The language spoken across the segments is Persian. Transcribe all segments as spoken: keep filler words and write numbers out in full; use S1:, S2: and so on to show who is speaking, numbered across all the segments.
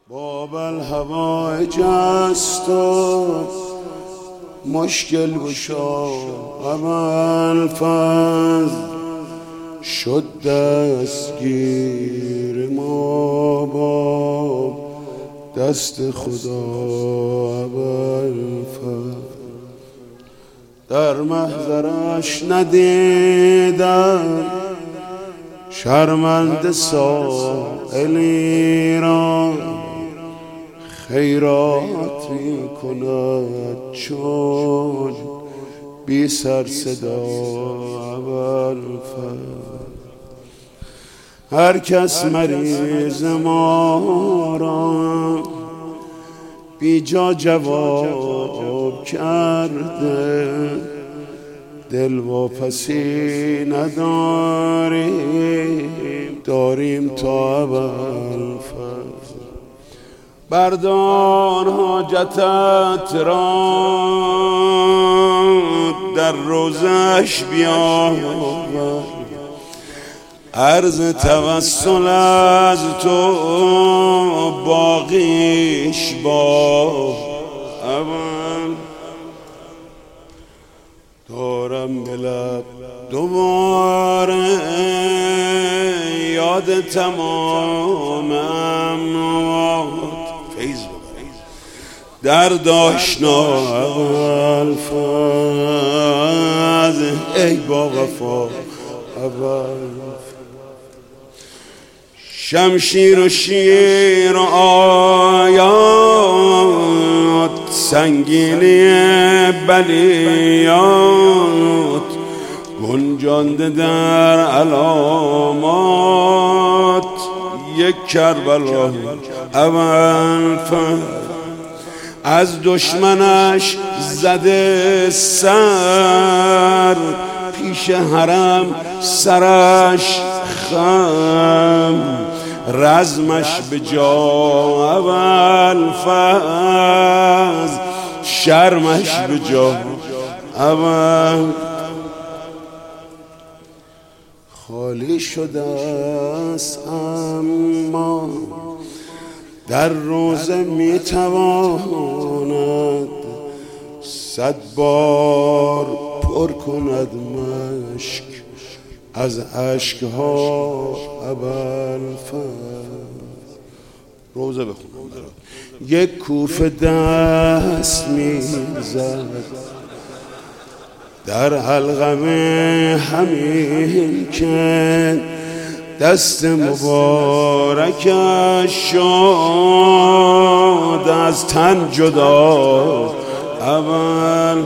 S1: باب الهوایج است و مشکل گشا عمل فضل شد دستگیر ما با دست خدا عمل فضل در محضرش ندیدم شرمنده سائلی را خیرات می کند چون بی سر صدا ابوالفضل هر کس مریض ما را بی جا جواب کرده دل واپسی نداریم داریم تا ابوالفضل بردار حاجتت را در روزش بیاور عرض توسل از تو باقیش با اول دارم به لب دوباره یاد تمام اموات فیض در داشنا ابوالفضل ای با وفا ابوالفضل شمشیر و شیر و آیات سنگینی بلیات گنجانده در علامات یک کربلا ابوالفضل از دشمنش زده سر پیش حرم سرش خم رزمش به جا ابوالفضل شرمش به جا ابوالفضل خالی شده است اما در روزه میتواند صد بار پر کند مشک از اشکها ابوالفضل روزه بخونم برات یک کوفه دست میزد در حلقم همین که دست مبارکش شد از تن جدا اول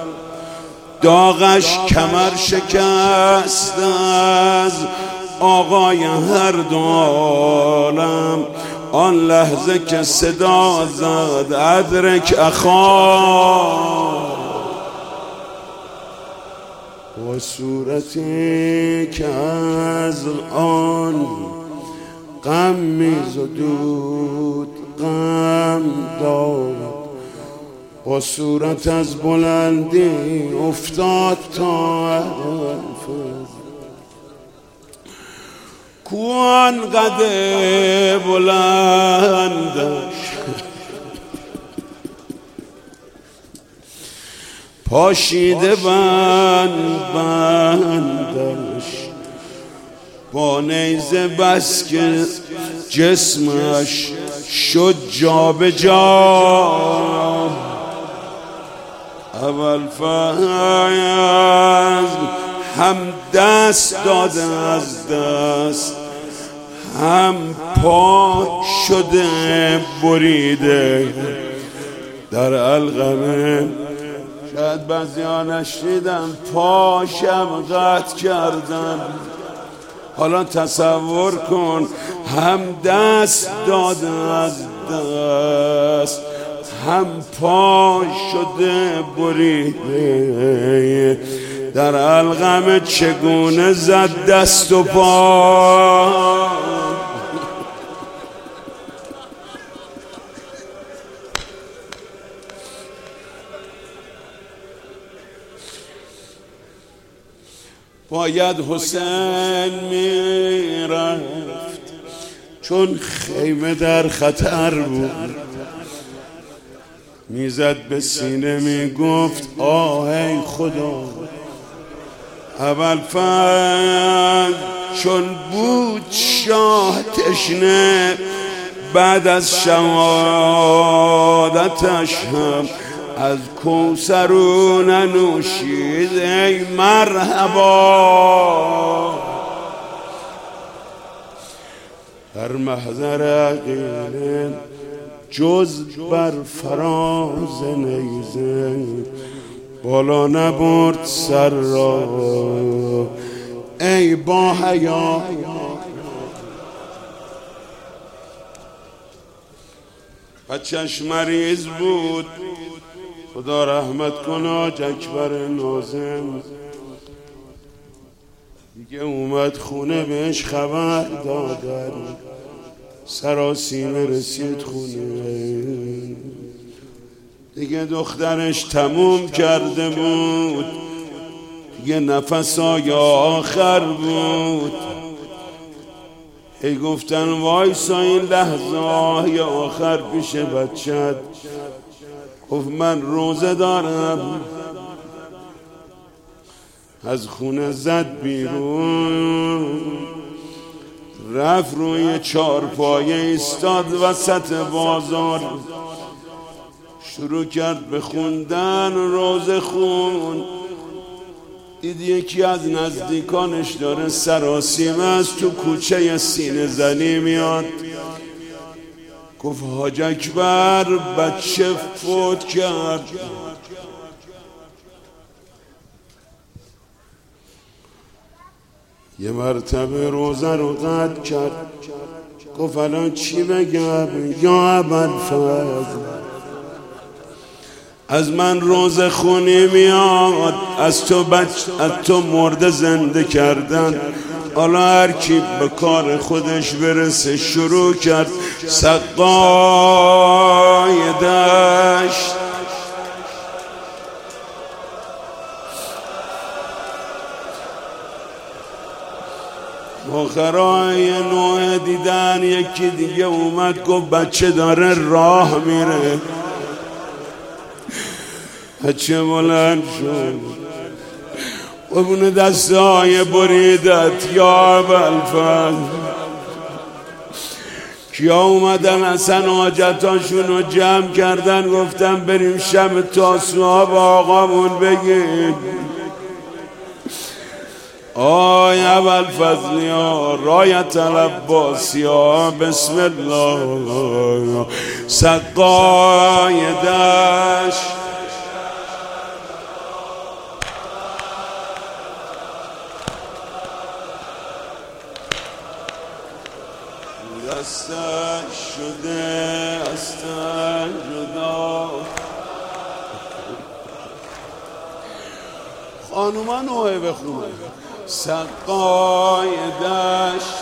S1: داغش کمر شکست از آقای هر دو عالم آن لحظه که صدا زد ادرک اخا و صورتی که از آن غم میزدود غم داد و صورت از بلندی افتاد تا ابوالفضل کوان قد بلندش پاشیده بند بندش با نیزه بس که جسمش شد جا به جا ابوالفضل هم دست داده از دست هم پا شده بریده در علقمه شاید بعضی‌ها نشنیدن پاشم قطع کردن حالا تصور کن هم دست داده از دست هم پا شده بریده در علقم چگونه زد دست و پا باید حسین میرفت چون خیمه در خطر بود میزد به سینه میگفت آه ای خدا. ابوالفضل چون بود شاه تشنه بعد از شهادتش هم از کوثر ننوشید ای مرحبا. در محضر عقیله جز بر فراز نیزه بالا نبرد سر را ای با حیا. بچه‌ش مریض بود خدا رحمت کنه حاج اکبر ناظم دیگه اومد خونه بهش خبر دادن سراسیمه رسید خونه دیگه دخترش تموم کرده بود دیگه نفسای آخر بود. ای گفتن وایسا این لحظه های آخر پیش بچت. گفت من روزه دارم. از خونه زد بیرون رفت روی چارپایه ایستاد وسط بازار شروع کرد به خوندن روزه خون. دید یکی از نزدیکانش داره سراسیمه از تو کوچه سینه زنی میاد. گفت حاج اکبر بچه فوت کرد. یه مرتبه روزه رو قطع کرد. گفت الان چی بگم یا ابوالفضل از من روزه خونی میاد از تو بچ از تو مرده زنده کردن. حالا هر کی به کار خودش برسه. شروع کرد سقای دشت آخرای نوع دیدن یکی دیگه اومد گفت بچه داره راه میره. بچه بلند شد قبون دسته های بریدت یا ابوالفضل. کیا اومدن اصلا حاجتاشون رو جمع کردن گفتن بریم شب تاسوعا با آقامون بگیم آی ابوالفضل یا رایت العباس یا بسم الله سقای دشت. دستش شده دستش جدا. خانوما نوعه بخونه سقای دشت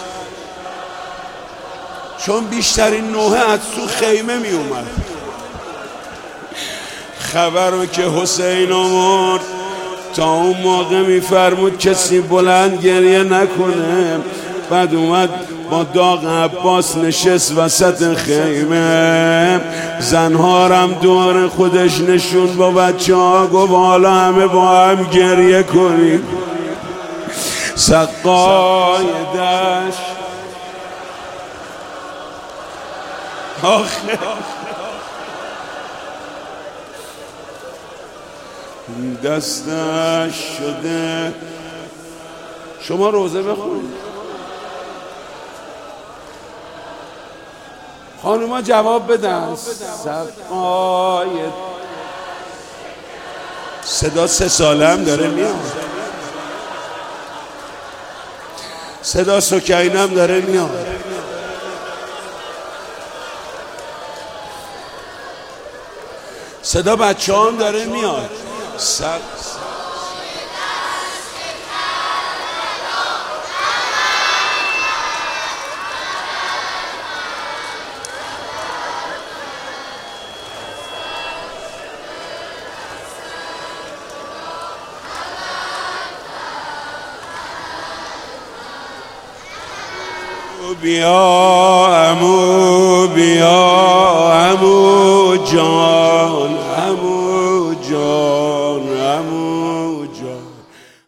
S1: چون بیشترین نوحه از تو خیمه می اومد. خبر رو که حسین آورد تا اون موقع می فرمود کسی بلند گریه نکنه. بعد اومد با داغ عباس نشست وسط خیمه زنها هم دور خودش نشون با بچه ها گفت حالا همه با هم گریه کنیم. سقای دشت آخه دستش شده. شما روزه بخونید. خانوما جواب بدن. سقای صدا سه ساله هم داره میاد. صدا سکینم داره میاد. صدا بچه هم داره میاد. سق بیا عمو بیا عمو جان عمو جان عمو